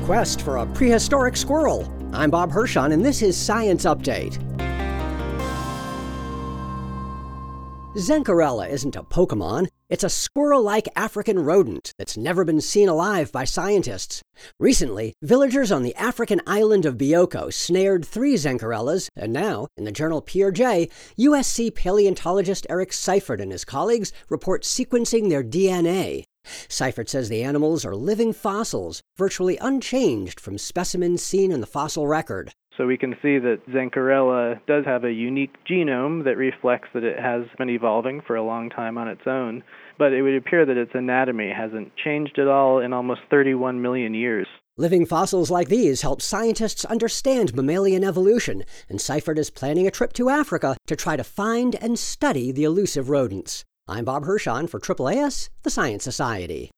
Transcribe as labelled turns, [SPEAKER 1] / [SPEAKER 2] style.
[SPEAKER 1] quest for a prehistoric squirrel. I'm Bob Hirschon, and this is Science Update. Zencarella isn't a Pokemon. It's a squirrel-like African rodent that's never been seen alive by scientists. Recently, villagers on the African island of Bioko snared 3 Zencarellas, and now, in the journal PRJ, USC paleontologist Eric Seifert and his colleagues report sequencing their DNA. Seifert says the animals are living fossils, virtually unchanged from specimens seen in the fossil record.
[SPEAKER 2] So we can see that Zencarella does have a unique genome that reflects that it has been evolving for a long time on its own, but it would appear that its anatomy hasn't changed at all in almost 31 million years.
[SPEAKER 1] Living fossils like these help scientists understand mammalian evolution, and Seifert is planning a trip to Africa to try to find and study the elusive rodents. I'm Bob Hirschon for AAAS, the Science Society.